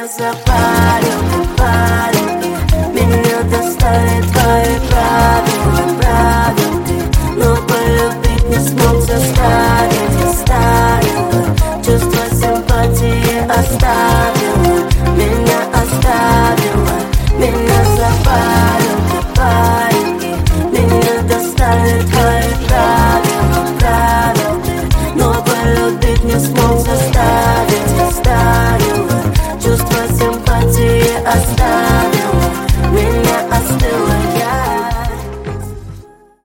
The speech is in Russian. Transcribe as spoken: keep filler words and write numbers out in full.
меня запарил, парень. Меня достали твои правила, правила. Но полюбить не смог, заставить, заставила. Чувство симпатии оставила, меня оставила. Меня запарил, парень. Меня достали твои правила, правила. Но полюбить не смог, заставить, заставить.